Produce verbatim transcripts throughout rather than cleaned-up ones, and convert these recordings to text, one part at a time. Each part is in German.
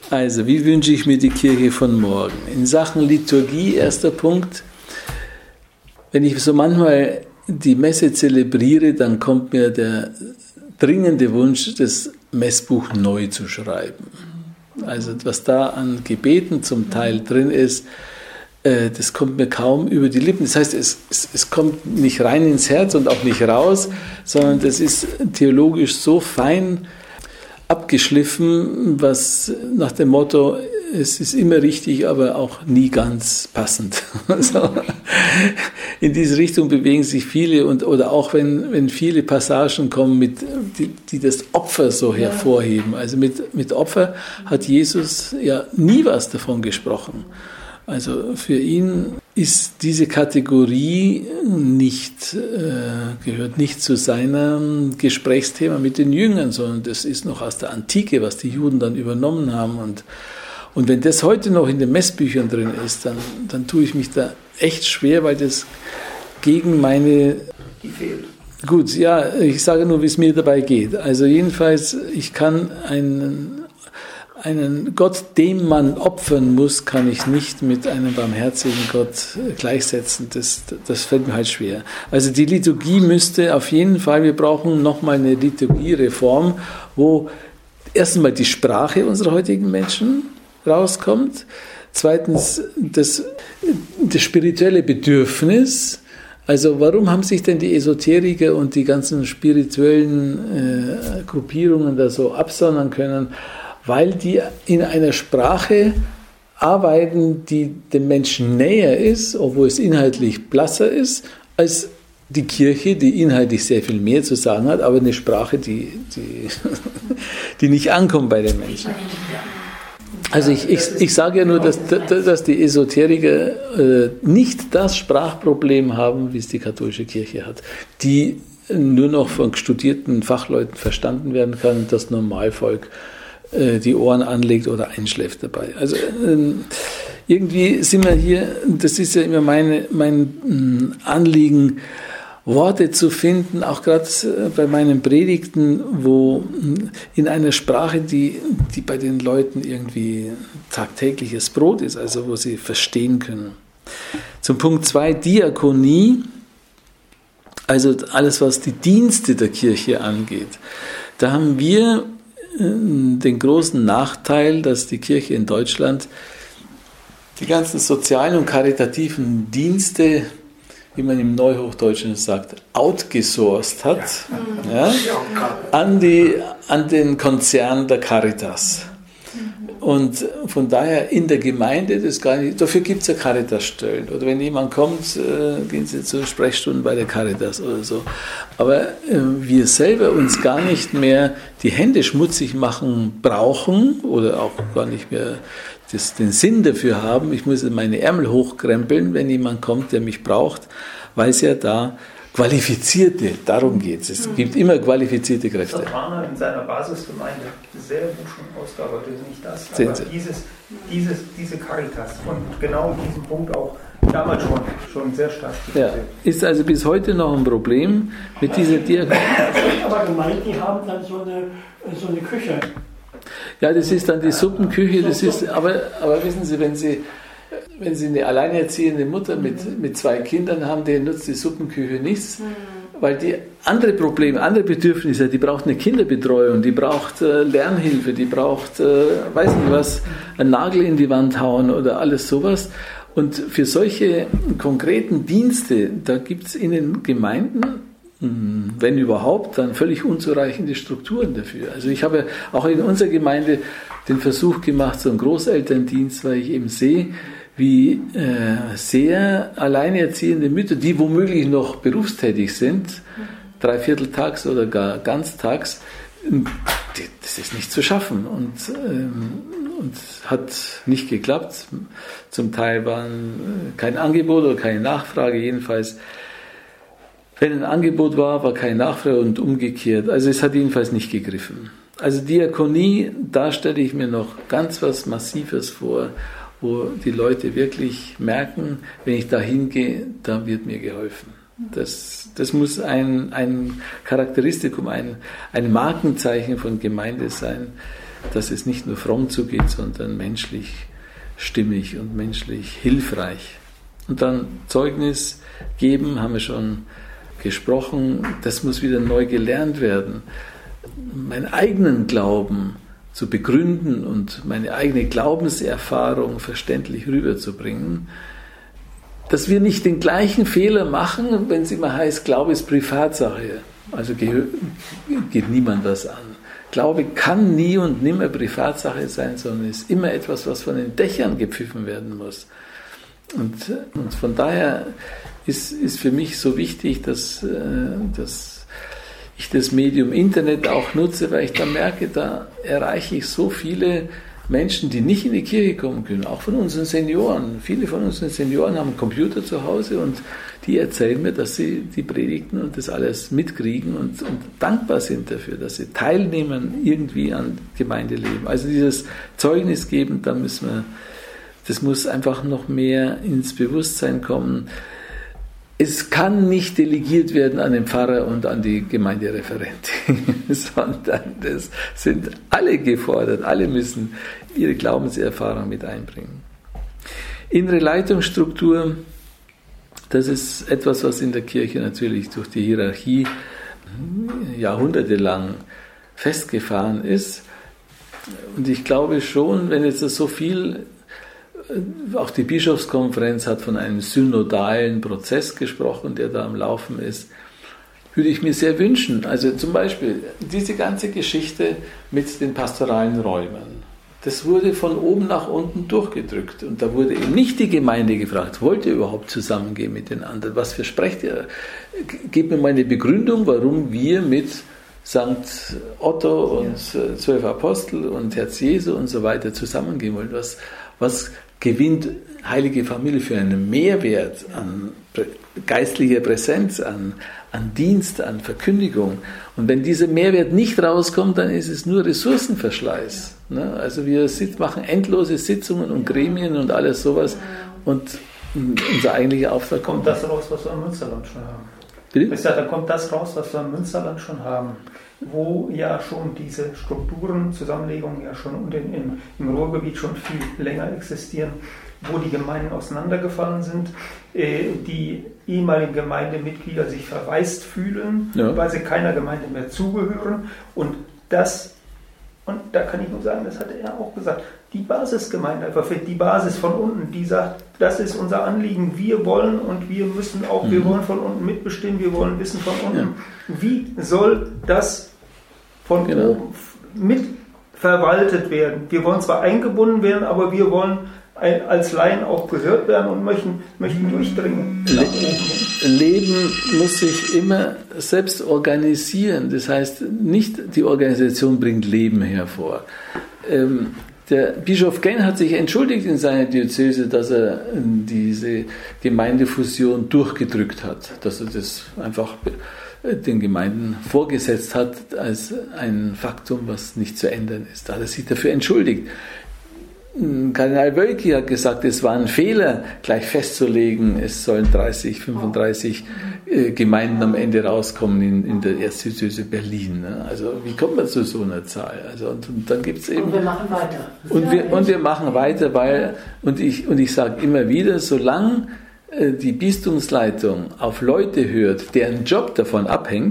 Also, wie wünsche ich mir die Kirche von morgen? In Sachen Liturgie, erster Punkt. Wenn ich so manchmal die Messe zelebriere, dann kommt mir der dringende Wunsch, das Messbuch neu zu schreiben. Also, was da an Gebeten zum Teil drin ist, äh, das kommt mir kaum über die Lippen. Das heißt, es, es, es kommt nicht rein ins Herz und auch nicht raus, sondern das ist theologisch so fein abgeschliffen, was nach dem Motto, es ist immer richtig, aber auch nie ganz passend. Also in diese Richtung bewegen sich viele und oder auch wenn, wenn viele Passagen kommen, mit, die, die das Opfer so hervorheben. Also mit, mit Opfer hat Jesus ja nie was davon gesprochen. Also für ihn ist diese Kategorie nicht, äh, gehört nicht zu seinem Gesprächsthema mit den Jüngern, sondern das ist noch aus der Antike, was die Juden dann übernommen haben. Und, und wenn das heute noch in den Messbüchern drin ist, dann, dann tue ich mich da echt schwer, weil das gegen meine... Die fehlt. Gut, ja, ich sage nur, wie es mir dabei geht. Also jedenfalls, ich kann einen... Einen Gott, dem man opfern muss, kann ich nicht mit einem barmherzigen Gott gleichsetzen. Das, das fällt mir halt schwer. Also die Liturgie müsste auf jeden Fall, wir brauchen nochmal eine Liturgiereform, wo erstens mal die Sprache unserer heutigen Menschen rauskommt, zweitens das, das spirituelle Bedürfnis. Also warum haben sich denn die Esoteriker und die ganzen spirituellen äh, Gruppierungen da so absondern können? Weil die in einer Sprache arbeiten, die dem Menschen näher ist, obwohl es inhaltlich blasser ist, als die Kirche, die inhaltlich sehr viel mehr zu sagen hat, aber eine Sprache, die, die, die nicht ankommt bei den Menschen. Also ich, ich, ich sage ja nur, dass, dass die Esoteriker äh, nicht das Sprachproblem haben, wie es die katholische Kirche hat, die nur noch von studierten Fachleuten verstanden werden kann, das Normalvolk die Ohren anlegt oder einschläft dabei. Also ähm, irgendwie sind wir hier, das ist ja immer meine, mein Anliegen, Worte zu finden, auch gerade bei meinen Predigten, wo in einer Sprache, die, die bei den Leuten irgendwie tagtägliches Brot ist, also wo sie verstehen können. Zum Punkt zwei, Diakonie, also alles, was die Dienste der Kirche angeht. Da haben wir den großen Nachteil, dass die Kirche in Deutschland die ganzen sozialen und karitativen Dienste, wie man im Neuhochdeutschen sagt, outgesourced hat, ja, an, die, an den Konzern der Caritas. Und von daher in der Gemeinde, das gar nicht, dafür gibt es ja Caritas-Stellen. Oder wenn jemand kommt, äh, gehen Sie zu Sprechstunden bei der Caritas oder so. Aber äh, wir selber uns gar nicht mehr die Hände schmutzig machen brauchen oder auch gar nicht mehr das, den Sinn dafür haben. Ich muss meine Ärmel hochkrempeln, wenn jemand kommt, der mich braucht, weil es ja da Qualifizierte, darum geht es. Es gibt immer qualifizierte Kräfte. Santana in seiner Basisgemeinde sehr gut schon ausgearbeitet, nicht das, aber dieses, dieses, diese Caritas und genau diesen Punkt auch damals schon, schon sehr stark. Ja, ist also bis heute noch ein Problem mit dieser Diakonie. Es gibt aber Gemeinden, die haben dann so eine, so eine Küche. Ja, das ist dann die Suppenküche, das ist, aber, aber wissen Sie, wenn Sie Wenn Sie eine alleinerziehende Mutter mit, mit zwei Kindern haben, denen nutzt die Suppenküche nichts, weil die andere Probleme, andere Bedürfnisse, die braucht eine Kinderbetreuung, die braucht äh, Lernhilfe, die braucht, äh, weiß nicht was, einen Nagel in die Wand hauen oder alles sowas. Und für solche konkreten Dienste, da gibt es in den Gemeinden, wenn überhaupt, dann völlig unzureichende Strukturen dafür. Also ich habe auch in unserer Gemeinde den Versuch gemacht, so einen Großelterndienst, weil ich eben sehe, wie äh, sehr alleinerziehende Mütter, die womöglich noch berufstätig sind, dreivierteltags oder gar ganztags, das ist nicht zu schaffen und, ähm, und hat nicht geklappt. Zum Teil war kein Angebot oder keine Nachfrage, jedenfalls. Wenn ein Angebot war, war keine Nachfrage und umgekehrt. Also es hat jedenfalls nicht gegriffen. Also Diakonie, da stelle ich mir noch ganz was Massives vor, wo die Leute wirklich merken, wenn ich da hingehe, da wird mir geholfen. Das, das muss ein, ein Charakteristikum, ein, ein Markenzeichen von Gemeinde sein. dass es nicht nur fromm zugeht, sondern menschlich stimmig und menschlich hilfreich. Und dann Zeugnis geben, haben wir schon gesprochen, das muss wieder neu gelernt werden. Meinen eigenen Glauben zu begründen und meine eigene Glaubenserfahrung verständlich rüberzubringen, dass wir nicht den gleichen Fehler machen, wenn es immer heißt, Glaube ist Privatsache, also geht niemand was an. Glaube kann nie und nimmer Privatsache sein, sondern ist immer etwas, was von den Dächern gepfiffen werden muss. Und, und von daher ist, ist für mich so wichtig, dass, dass ich das Medium Internet auch nutze, weil ich da merke, da erreiche ich so viele Menschen, die nicht in die Kirche kommen können, auch von unseren Senioren. Viele von unseren Senioren haben einen Computer zu Hause und die erzählen mir, dass sie die Predigten und das alles mitkriegen und, und dankbar sind dafür, dass sie teilnehmen irgendwie an Gemeindeleben. Also dieses Zeugnis geben, da müssen wir, das muss einfach noch mehr ins Bewusstsein kommen. Es kann nicht delegiert werden an den Pfarrer und an die Gemeindereferentin, sondern das sind alle gefordert, alle müssen ihre Glaubenserfahrung mit einbringen. Innere Leitungsstruktur, das ist etwas, was in der Kirche natürlich durch die Hierarchie jahrhundertelang festgefahren ist. Und ich glaube schon, wenn jetzt so viel, auch die Bischofskonferenz hat von einem synodalen Prozess gesprochen, der da am Laufen ist, würde ich mir sehr wünschen. Also zum Beispiel diese ganze Geschichte mit den pastoralen Räumen. Das wurde von oben nach unten durchgedrückt. Und da wurde eben nicht die Gemeinde gefragt, wollt ihr überhaupt zusammengehen mit den anderen? Was versprecht ihr? Gebt mir mal eine Begründung, warum wir mit Sankt Otto und ja. zwölf Apostel und Herz Jesu und so weiter zusammengehen wollen. Was, was gewinnt Heilige Familie für einen Mehrwert an geistlicher Präsenz, an, an Dienst, an Verkündigung? Und wenn dieser Mehrwert nicht rauskommt, dann ist es nur Ressourcenverschleiß. Ne? Also wir sit- machen endlose Sitzungen und Gremien und alles sowas und unser eigentlicher Auftrag kommt. Kommt das raus, was wir im Münsterland schon haben? Bitte? Ich sage, da kommt das raus, was wir im Münsterland schon haben, wo ja schon diese Strukturen, Zusammenlegungen ja schon in, in, im Ruhrgebiet schon viel länger existieren, wo die Gemeinden auseinandergefallen sind, äh, die ehemaligen Gemeindemitglieder sich verwaist fühlen, ja. weil sie keiner Gemeinde mehr zugehören. Und das, und da kann ich nur sagen, das hatte er auch gesagt, die Basisgemeinde, einfach die Basis von unten, die sagt, das ist unser Anliegen, wir wollen und wir müssen auch, mhm. wir wollen von unten mitbestimmen, wir wollen wissen von unten, ja. wie soll das von genau. oben mit verwaltet werden. Wir wollen zwar eingebunden werden, aber wir wollen als Laien auch gehört werden und möchten, möchten durchdringen. Leben muss sich immer selbst organisieren. Das heißt, nicht die Organisation bringt Leben hervor. Ähm, der Bischof Genn hat sich entschuldigt in seiner Diözese, dass er diese Gemeindefusion durchgedrückt hat, dass er das einfach den Gemeinden vorgesetzt hat als ein Faktum, was nicht zu ändern ist. Da hat er sich dafür entschuldigt. Kardinal Wölki hat gesagt, es war ein Fehler, gleich festzulegen, es sollen dreißig, fünfunddreißig äh, Gemeinden am Ende rauskommen in, in der Erzdiözese Berlin. Ne? Also wie kommt man zu so einer Zahl? Also, und, und dann gibt's eben... Und wir machen weiter. Und wir, und wir machen weiter, weil, und ich, und ich sage immer wieder, solange äh, die Bistumsleitung auf Leute hört, deren Job davon abhängt,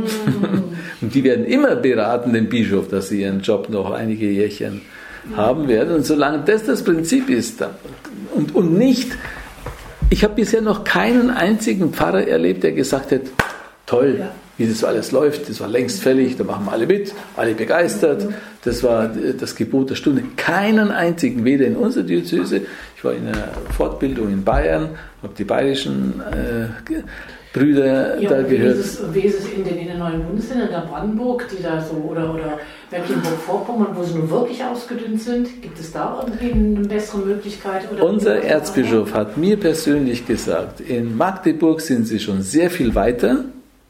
und die werden immer beraten, den Bischof, dass sie ihren Job noch einige Jährchen haben werden. Und solange das das Prinzip ist dann, und, und nicht, ich habe bisher noch keinen einzigen Pfarrer erlebt, der gesagt hat, toll, ja. wie das so alles läuft, das war längst fällig, da machen wir alle mit, alle begeistert, das war das Gebot der Stunde. Keinen einzigen, weder in unserer Diözese, ich war in einer Fortbildung in Bayern, habe die bayerischen äh, Brüder ja, da gehört. Wie ist, es, wie ist es in den, in den neuen Bundesländern, da Brandenburg, die da so, oder, oder Mecklenburg-Vorpommern, wo sie nun wirklich ausgedünnt sind? Gibt es da irgendwie eine bessere Möglichkeit? Oder Unser Erzbischof hat mir persönlich gesagt, in Magdeburg sind sie schon sehr viel weiter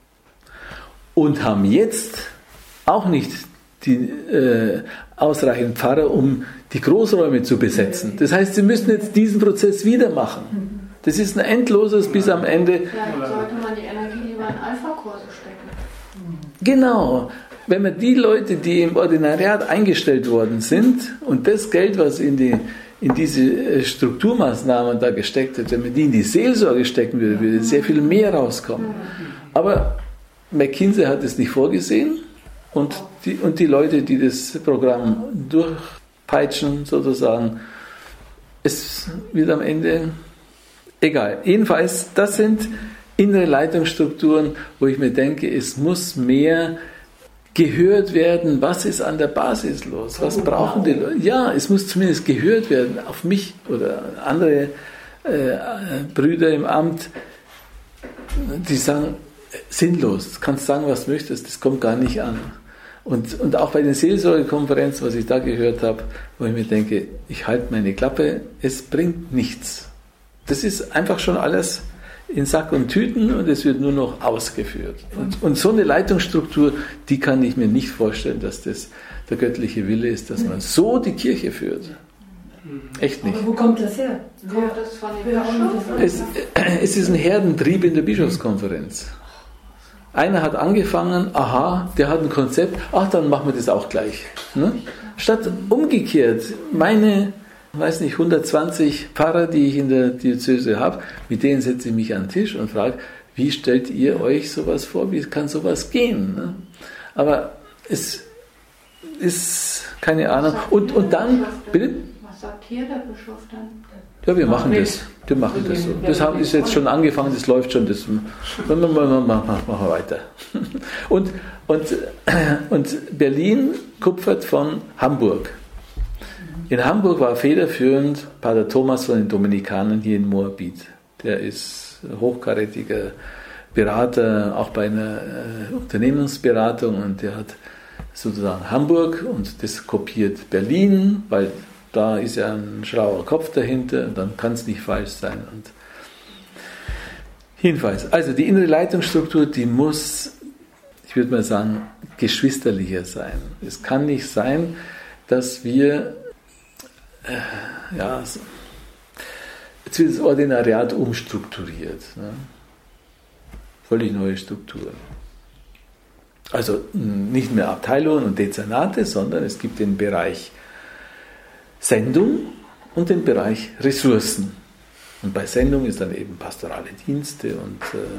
und haben jetzt auch nicht die äh, ausreichenden Pfarrer, um die Großräume zu besetzen. Das heißt, sie müssen jetzt diesen Prozess wieder machen. Das ist ein endloses bis am Ende. Vielleicht sollte man die Energie lieber in Alpha-Kurse stecken. Genau. wenn man die Leute, die im Ordinariat eingestellt worden sind und das Geld, was in, die, in diese Strukturmaßnahmen da gesteckt wird, wenn man die in die Seelsorge stecken würde, würde sehr viel mehr rauskommen. Aber McKinsey hat es nicht vorgesehen und die, und die Leute, die das Programm durchpeitschen, sozusagen, es wird am Ende egal. Jedenfalls, das sind innere Leitungsstrukturen, wo ich mir denke, es muss mehr gehört werden, was ist an der Basis los, was brauchen die Leute. Ja, es muss zumindest gehört werden auf mich oder andere äh, Brüder im Amt, die sagen, sinnlos, du kannst sagen, was du möchtest, das kommt gar nicht an. Und, und auch bei den Seelsorgekonferenzen, was ich da gehört habe, wo ich mir denke, ich halte meine Klappe, es bringt nichts. Das ist einfach schon alles in Sack und Tüten und es wird nur noch ausgeführt. Und, und so eine Leitungsstruktur, die kann ich mir nicht vorstellen, dass das der göttliche Wille ist, dass man so die Kirche führt. Echt nicht. Aber wo kommt das her? Kommt das von den Bischöfen? Es, es ist ein Herdentrieb in der Bischofskonferenz. Einer hat angefangen, aha, der hat ein Konzept, ach, dann machen wir das auch gleich. Ne? Statt umgekehrt, meine, weiß nicht, hundertzwanzig Pfarrer, die ich in der Diözese habe, mit denen setze ich mich an den Tisch und frage, wie stellt ihr euch sowas vor, wie kann sowas gehen? Ne? Aber es ist keine Ahnung. Und, und dann, bitte? Was sagt hier der Bischof dann? Ja, wir machen das. Wir machen das so. Das ist jetzt schon angefangen, das läuft schon. Das machen wir weiter. Und, und, und Berlin kupfert von Hamburg. In Hamburg war federführend Pater Thomas von den Dominikanern hier in Moabit. Der ist hochkarätiger Berater, auch bei einer äh, Unternehmensberatung, und der hat sozusagen Hamburg und das kopiert Berlin, weil da ist ja ein schlauer Kopf dahinter und dann kann es nicht falsch sein. Und jedenfalls, also die innere Leitungsstruktur, die muss, ich würde mal sagen, geschwisterlicher sein. Es kann nicht sein, dass wir, äh, ja, so, jetzt wird das Ordinariat umstrukturiert. Ne? Völlig neue Strukturen. Also nicht mehr Abteilungen und Dezernate, sondern es gibt den Bereich Sendung und den Bereich Ressourcen. Und bei Sendung ist dann eben pastorale Dienste und,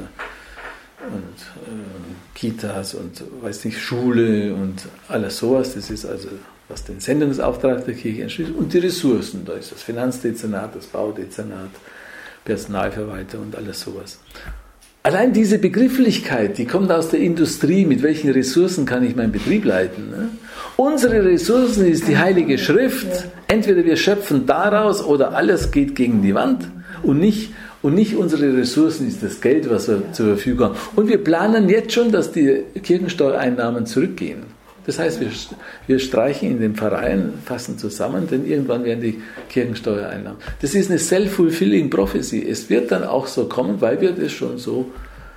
äh, und äh, Kitas und weiß nicht, Schule und alles sowas. Das ist also, was den Sendungsauftrag der Kirche entschließt. Und die Ressourcen, da ist das Finanzdezernat, das Baudezernat, Personalverwaltung und alles sowas. Allein diese Begrifflichkeit, die kommt aus der Industrie, mit welchen Ressourcen kann ich meinen Betrieb leiten? Ne? Unsere Ressourcen ist die Heilige Schrift. Entweder wir schöpfen daraus oder alles geht gegen die Wand. Und nicht, und nicht unsere Ressourcen ist das Geld, was wir zur Verfügung haben. Und wir planen jetzt schon, dass die Kirchensteuereinnahmen zurückgehen. Das heißt, wir, wir streichen in den Pfarreien, fassen zusammen, denn irgendwann werden die Kirchensteuereinnahmen. Das ist eine self-fulfilling prophecy. Es wird dann auch so kommen, weil wir das schon so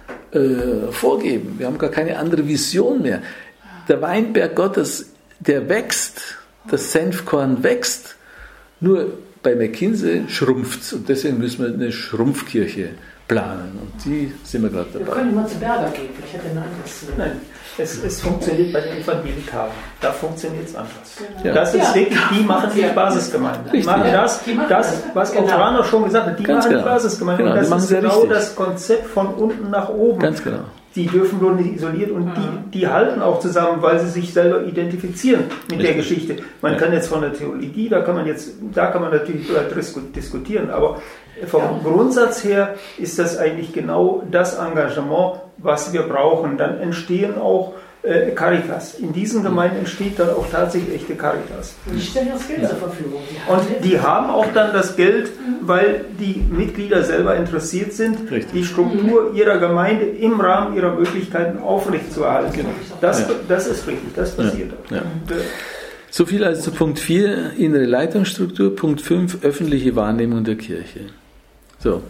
äh, vorgeben. Wir haben gar keine andere Vision mehr. Der Weinberg Gottes, der wächst, das Senfkorn wächst, nur bei McKinsey schrumpft es. Und deswegen müssen wir eine Schrumpfkirche planen. Und die sind wir gerade dabei. Wir können mal zu Berger gehen, vielleicht hat er ein anderes. Nein. Es, es funktioniert bei den Evangelikalen. Da funktioniert es anders. Ja. Das ist ja. wirklich, die machen die Basisgemeinde. Die machen das, das, was auch genau. Rano schon gesagt hat, die Ganz machen genau. die Basisgemeinde. Genau, und die das ist machen genau richtig. das Konzept von unten nach oben. Ganz genau. Die dürfen nur nicht isoliert und die, die halten auch zusammen, weil sie sich selber identifizieren mit richtig. der Geschichte. Man Ja. kann jetzt von der Theologie, da kann man jetzt, da kann man natürlich diskutieren, aber vom ja. Grundsatz her ist das eigentlich genau das Engagement, was wir brauchen. Dann entstehen auch äh, Caritas. In diesen Gemeinden entsteht dann auch tatsächlich echte Caritas. Die stellen das Geld ja. zur Verfügung. Die Und die haben auch dann das Geld, weil die Mitglieder selber interessiert sind, Richtig. die Struktur ihrer Gemeinde im Rahmen ihrer Möglichkeiten aufrechtzuerhalten. Genau. Das, Ja. das ist richtig, das passiert auch. Ja. Ja. Und, äh, So viel also zu Punkt vier, innere Leitungsstruktur. Punkt fünf, öffentliche Wahrnehmung der Kirche. So,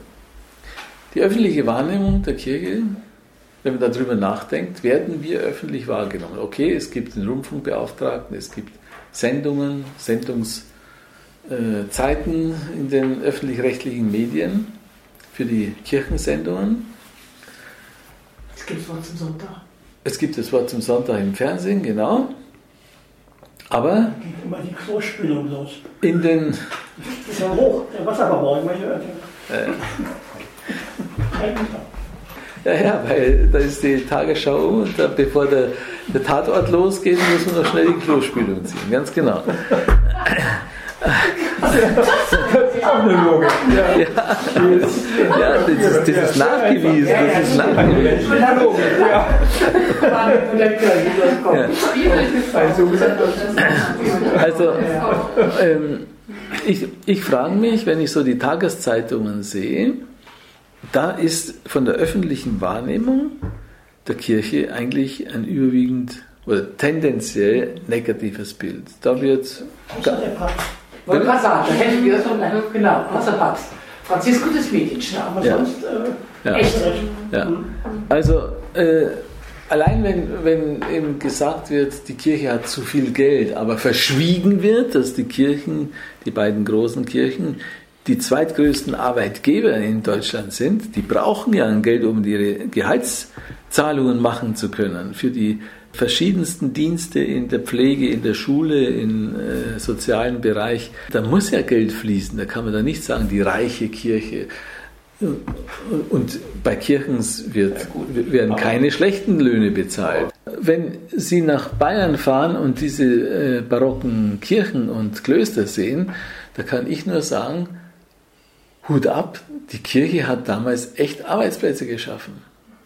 die öffentliche Wahrnehmung der Kirche, wenn man darüber nachdenkt, werden wir öffentlich wahrgenommen. Okay, es gibt den Rundfunkbeauftragten, es gibt Sendungen, Sendungszeiten in den öffentlich-rechtlichen Medien für die Kirchensendungen. Es gibt was zum Sonntag. Es gibt das Wort zum Sonntag im Fernsehen, genau. Aber Da geht immer die Klospülung los. in den... Das ist ja hoch, der Wasserverbrauch. Äh, ja, ja, weil da ist die Tagesschau und da, bevor der, der Tatort losgeht, muss man noch schnell die Klospülung ziehen. Ganz genau. Das ist auch eine Logik. Ja, ja, ja das, ist, das ist nachgewiesen. Das ist nachgewiesen. Also, ähm, ich, ich frage mich, wenn ich so die Tageszeitungen sehe, da ist von der öffentlichen Wahrnehmung der Kirche eigentlich ein überwiegend oder tendenziell negatives Bild. Da wird... Außer der Papst. Ich wollte gerade sagen, da hätten wir das noch genau, was der Papst. Franziskus des Medici. Ja, aber Ja. sonst äh, Ja. echt. Ja. Also äh, allein wenn, wenn eben gesagt wird, die Kirche hat zu viel Geld, aber verschwiegen wird, dass die Kirchen, die beiden großen Kirchen, die zweitgrößten Arbeitgeber in Deutschland sind, die brauchen ja ein Geld, um ihre Gehaltszahlungen machen zu können für die verschiedensten Dienste in der Pflege, in der Schule, im äh, sozialen Bereich. Da muss ja Geld fließen, da kann man da nicht sagen, die reiche Kirche. Und bei Kirchen wird, werden keine schlechten Löhne bezahlt. Wenn Sie nach Bayern fahren und diese äh, barocken Kirchen und Klöster sehen, da kann ich nur sagen, Hut ab, die Kirche hat damals echt Arbeitsplätze geschaffen.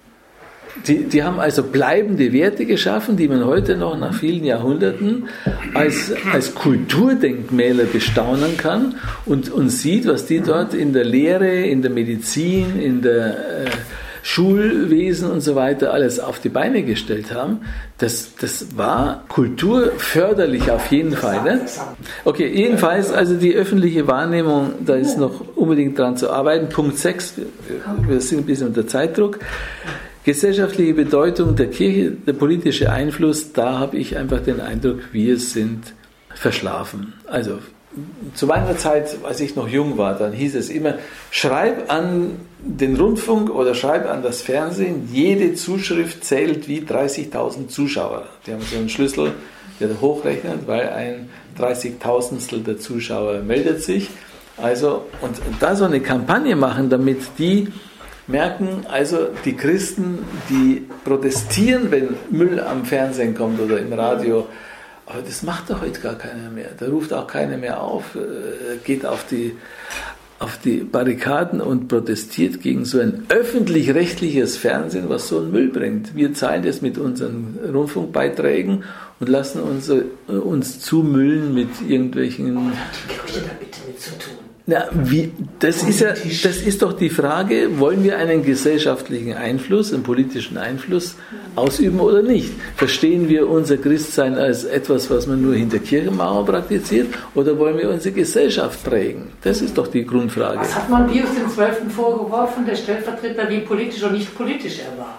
Die, die haben also bleibende Werte geschaffen, die man heute noch nach vielen Jahrhunderten als, als Kulturdenkmäler bestaunen kann und, und sieht, was die dort in der Lehre, in der Medizin, in der äh, Schulwesen und so weiter alles auf die Beine gestellt haben. Das, das war kulturförderlich auf jeden Fall. Ne? Okay, jedenfalls, also die öffentliche Wahrnehmung, da ist noch unbedingt dran zu arbeiten. Punkt sechs, wir sind ein bisschen unter Zeitdruck. Gesellschaftliche Bedeutung der Kirche, der politische Einfluss, da habe ich einfach den Eindruck, wir sind verschlafen. Also zu meiner Zeit, als ich noch jung war, dann hieß es immer, schreib an den Rundfunk oder schreib an das Fernsehen, jede Zuschrift zählt wie dreißigtausend Zuschauer. Die haben so einen Schlüssel, der hochrechnet, weil ein dreißigtausendstel der Zuschauer meldet sich. Also, und da so eine Kampagne machen, damit die merken, also die Christen, die protestieren, wenn Müll am Fernsehen kommt oder im Radio, aber das macht doch heute gar keiner mehr. Da ruft auch keiner mehr auf, geht auf die, auf die Barrikaden und protestiert gegen so ein öffentlich-rechtliches Fernsehen, was so einen Müll bringt. Wir zahlen das mit unseren Rundfunkbeiträgen und lassen uns, uns zumüllen mit irgendwelchen... Was hat die Kirche da bitte mit zu tun? Na, wie, das ist ja, das ist doch die Frage, wollen wir einen gesellschaftlichen Einfluss, einen politischen Einfluss ausüben oder nicht? Verstehen wir unser Christsein als etwas, was man nur hinter Kirchenmauer praktiziert, oder wollen wir unsere Gesellschaft prägen? Das ist doch die Grundfrage. Was hat man Pius dem Zwölften vorgeworfen, der Stellvertreter, wie politisch und nicht politisch er war?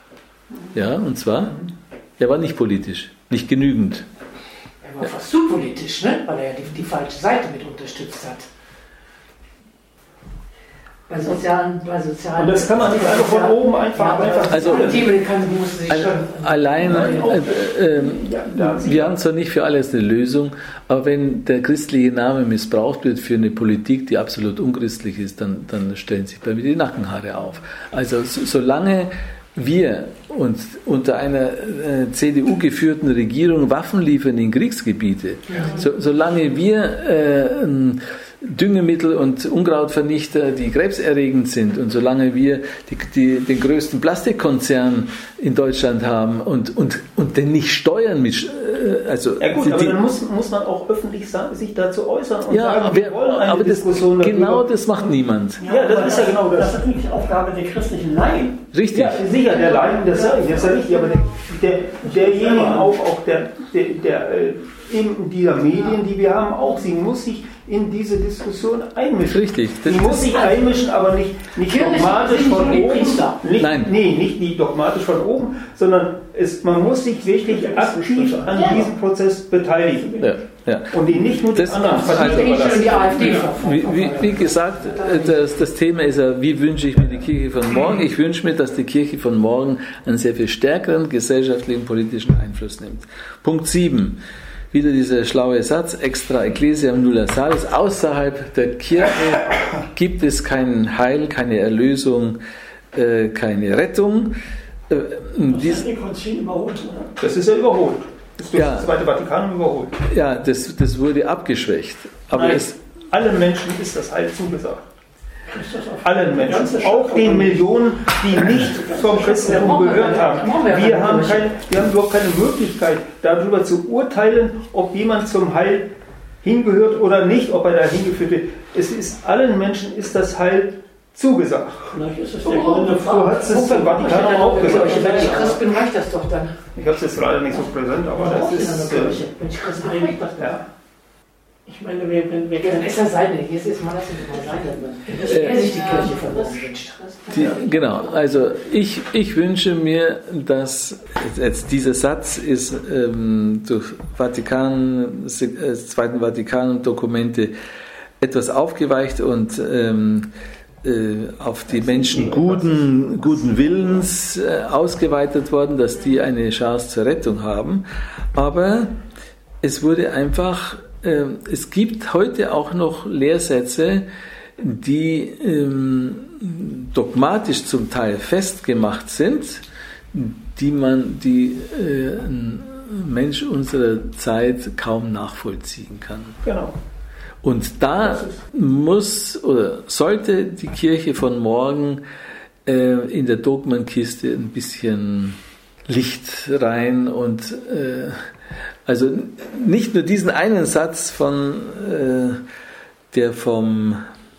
Ja, und zwar, er war nicht politisch, nicht genügend. Er war fast zu politisch, ne? Weil er ja die, die falsche Seite mit unterstützt hat. Bei sozialen, bei sozialen. Und das kann man nicht einfach von oben einfach. Ja, einfach also, Themen kann, muss sich Ein, schon. allein, äh, äh, wir haben zwar nicht für alles eine Lösung, aber wenn der christliche Name missbraucht wird für eine Politik, die absolut unchristlich ist, dann, dann stellen sich bei mir die Nackenhaare auf. Also so, solange wir uns unter einer äh, C D U geführten Regierung Waffen liefern in Kriegsgebiete, ja. so, solange wir äh, Düngemittel und Unkrautvernichter, die krebserregend sind, und solange wir die, die, den größten Plastikkonzern in Deutschland haben und, und, und den nicht steuern mit, also ja gut, die, aber dann muss, muss man auch öffentlich sagen, sich dazu äußern und ja, sagen, wir wollen eine aber Diskussion das, darüber. genau das macht niemand. Ja, das ist ja genau das. Das ist natürlich Aufgabe der christlichen Laien. Richtig. Ja, sicher, der Laien, das sage ich, das sage ich, aber der, der, derjenige auch, auch der, der, der in dieser Medien, die wir haben, auch, sie muss sich in diese Diskussion einmischen. Richtig. Sie muss sich einmischen, aber nicht, nicht dogmatisch von oben. Nicht, Nein. Nee, nicht, nicht dogmatisch von oben, sondern es, man muss sich wirklich aktiv an diesem Prozess beteiligen. Ja. Ja. Und die nicht nur die das, anderen also, die AfD. Wie, wie, wie gesagt, das, das Thema ist ja, wie wünsche ich mir die Kirche von morgen? Ich wünsche mir, dass die Kirche von morgen einen sehr viel stärkeren gesellschaftlichen, politischen Einfluss nimmt. Punkt sieben. Wieder dieser schlaue Satz, extra ecclesiam nulla salus, außerhalb der Kirche gibt es kein Heil, keine Erlösung, äh, keine Rettung. Äh, dies, das ist ja überholt. Das ist durch ja, das Zweite Vatikanum überholt. Ja, das, das wurde abgeschwächt. Aber Nein, es, allen Menschen ist das Heil zugesagt. Allen Menschen, auch den Millionen, die nicht vom Christentum gehört haben. Wir haben, keine, wir haben überhaupt keine Möglichkeit, darüber zu urteilen, ob jemand zum Heil hingehört oder nicht, ob er da hingeführt wird. Es ist, allen Menschen ist das Heil zugesagt. So hat es beim Vatikan auch gesagt. Wenn ich Christ bin, reicht das doch dann. Ich habe es jetzt leider nicht so präsent, aber das ist... Wenn ich Christ bin, reicht das ja. Ich meine, wir, wenn wir ja, ist das seine, jetzt ist mal das nicht mal seine. Dass er sich die Kirche von uns wünscht. Die, genau, also ich, ich wünsche mir, dass jetzt dieser Satz ist ähm, durch Vatikan, äh, Zweiten Vatikan-Dokumente etwas aufgeweicht und ähm, äh, auf die Menschen guten, guten Willens äh, ausgeweitet worden, dass die eine Chance zur Rettung haben. Aber es wurde einfach Es gibt heute auch noch Lehrsätze, die ähm, dogmatisch zum Teil festgemacht sind, die man, die äh, ein Mensch unserer Zeit kaum nachvollziehen kann. Genau. Und da muss oder sollte die Kirche von morgen äh, in der Dogmenkiste ein bisschen Licht rein und äh, also nicht nur diesen einen Satz von äh, der vom,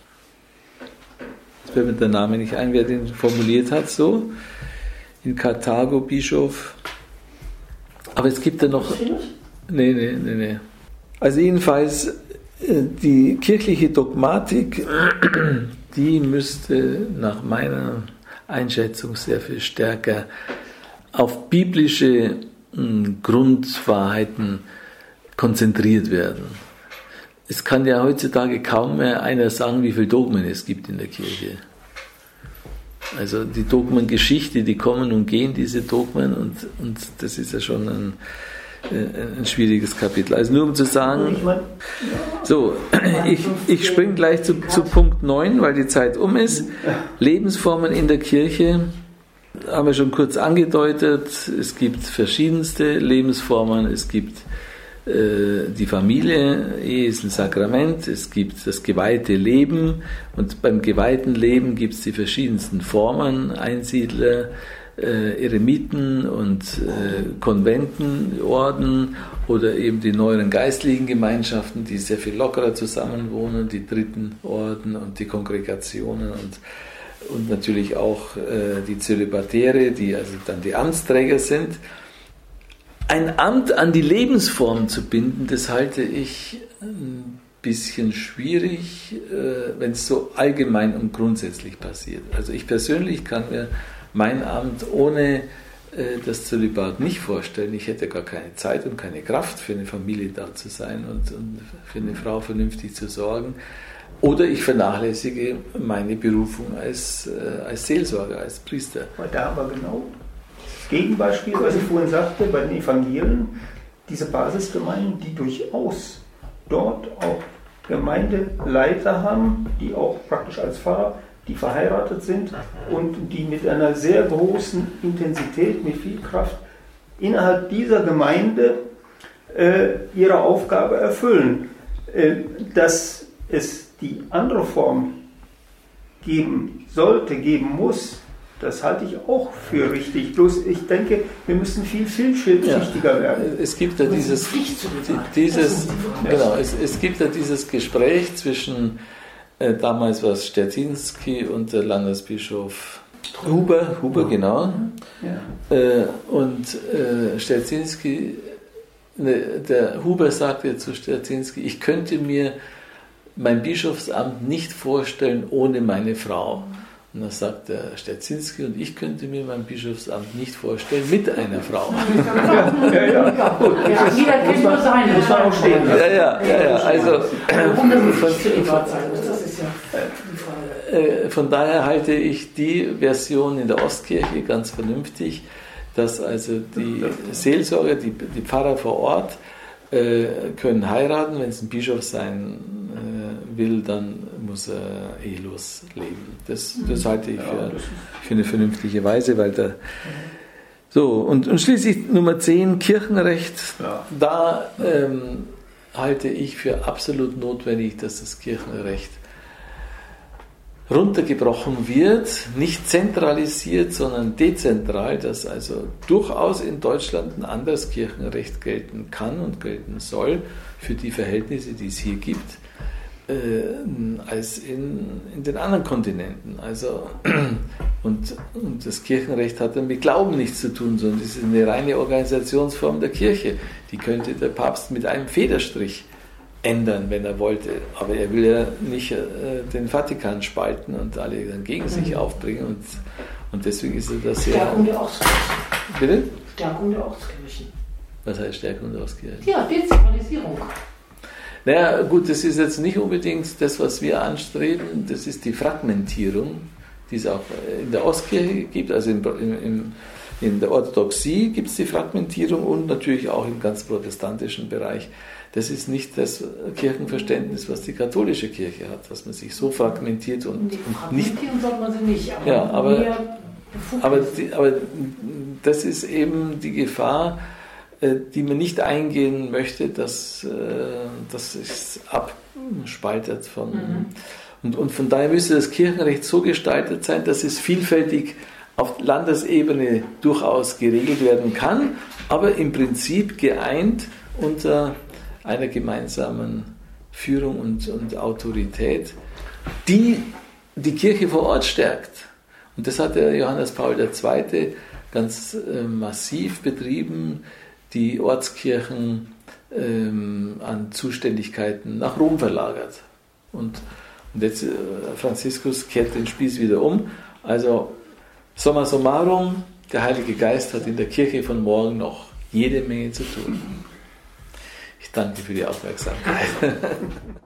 jetzt fällt mir der Name nicht ein, wer den formuliert hat, so in Karthago, Bischof. Aber es gibt ja noch. Nee, nee, nee, nee. Also jedenfalls äh, die kirchliche Dogmatik, die müsste nach meiner Einschätzung sehr viel stärker auf biblische Grundwahrheiten konzentriert werden. Es kann ja heutzutage kaum mehr einer sagen, wie viele Dogmen es gibt in der Kirche. Also die Dogmengeschichte, die kommen und gehen, diese Dogmen, und, und das ist ja schon ein, ein schwieriges Kapitel. Also nur um zu sagen, so, ich, ich springe gleich zu, zu Punkt neun, weil die Zeit um ist. Lebensformen in der Kirche. Haben wir schon kurz angedeutet, es gibt verschiedenste Lebensformen, es gibt äh, die Familie, Ehe ist ein Sakrament, es gibt das geweihte Leben, und beim geweihten Leben gibt es die verschiedensten Formen, Einsiedler, äh, Eremiten und äh, Konventen, Orden oder eben die neueren geistlichen Gemeinschaften, die sehr viel lockerer zusammenwohnen, die dritten Orden und die Kongregationen und Und natürlich auch äh, die Zölibatäre, die also dann die Amtsträger sind. Ein Amt an die Lebensform zu binden, das halte ich ein bisschen schwierig, äh, wenn es so allgemein und grundsätzlich passiert. Also ich persönlich kann mir mein Amt ohne äh, das Zölibat nicht vorstellen. Ich hätte gar keine Zeit und keine Kraft, für eine Familie da zu sein und, und für eine Frau vernünftig zu sorgen. Oder ich vernachlässige meine Berufung als, äh, als Seelsorger, als Priester. Aber da haben wir genau das Gegenbeispiel, was ich vorhin sagte, bei den Evangelien, diese Basisgemeinden, die durchaus dort auch Gemeindeleiter haben, die auch praktisch als Pfarrer, die verheiratet sind und die mit einer sehr großen Intensität, mit viel Kraft innerhalb dieser Gemeinde äh, ihre Aufgabe erfüllen. Äh, dass es die andere Form geben sollte, geben muss, das halte ich auch für richtig. Bloß ich denke, wir müssen viel vielschichtiger ja, werden. Es gibt ja dieses, dieses genau, es, es gibt ja dieses Gespräch zwischen äh, damals war es Sterzinski und der Landesbischof Huber, Huber genau. Ja. Äh, und äh, Sterzinski, ne, der Huber sagte zu Sterzinski, ich könnte mir mein Bischofsamt nicht vorstellen ohne meine Frau. Und dann sagt der Sterzinski, und ich könnte mir mein Bischofsamt nicht vorstellen mit einer Frau. Ja, ja, ja. Gut, ja, jeder kennt nur seine. Muss man auch stehen. Ja, ja, ja, ja. Also, warum das nicht zu Eduard sein muss, das ist ja die Frage. Von daher halte ich die Version in der Ostkirche ganz vernünftig, dass also die Seelsorger, die, die Pfarrer vor Ort, äh, können heiraten. Wenn es ein Bischof sein äh, will, dann muss er ehelos leben. Das, das halte ich für, für eine vernünftige Weise, weil da so, und, und schließlich Nummer zehn, Kirchenrecht. Ja. Da ähm, halte ich für absolut notwendig, dass das Kirchenrecht runtergebrochen wird, nicht zentralisiert, sondern dezentral, dass also durchaus in Deutschland ein anderes Kirchenrecht gelten kann und gelten soll für die Verhältnisse, die es hier gibt, äh, als in, in den anderen Kontinenten. Also, und, und das Kirchenrecht hat dann mit Glauben nichts zu tun, sondern es ist eine reine Organisationsform der Kirche. Die könnte der Papst mit einem Federstrich ändern, wenn er wollte. Aber er will ja nicht äh, den Vatikan spalten und alle dann gegen sich mhm. aufbringen. Und, und deswegen ist er das sehr... Stärkung der Ortskirchen. Bitte? Stärkung der Ortskirchen. Was heißt Stärkung der Ortskirchen? Ja, Dezentralisierung. Naja, gut, das ist jetzt nicht unbedingt das, was wir anstreben. Das ist die Fragmentierung, die es auch in der Ostkirche gibt, also in, in, in der Orthodoxie gibt es die Fragmentierung und natürlich auch im ganz protestantischen Bereich. Das ist nicht das Kirchenverständnis, was die katholische Kirche hat, dass man sich so fragmentiert und, die und nicht. Fragmentieren sollte man sie nicht, aber, ja, aber, aber, die, die, aber das ist eben die Gefahr, die man nicht eingehen möchte, dass, dass es abspaltet von. Mhm. Und, und von daher müsste das Kirchenrecht so gestaltet sein, dass es vielfältig auf Landesebene durchaus geregelt werden kann, aber im Prinzip geeint unter einer gemeinsamen Führung und, und Autorität, die die Kirche vor Ort stärkt. Und das hat der Johannes Paul der Zweite ganz äh, massiv betrieben, die Ortskirchen ähm, an Zuständigkeiten nach Rom verlagert. Und, und jetzt äh, Franziskus kehrt den Spieß wieder um. Also summa summarum, der Heilige Geist hat in der Kirche von morgen noch jede Menge zu tun. Ich danke für die Aufmerksamkeit.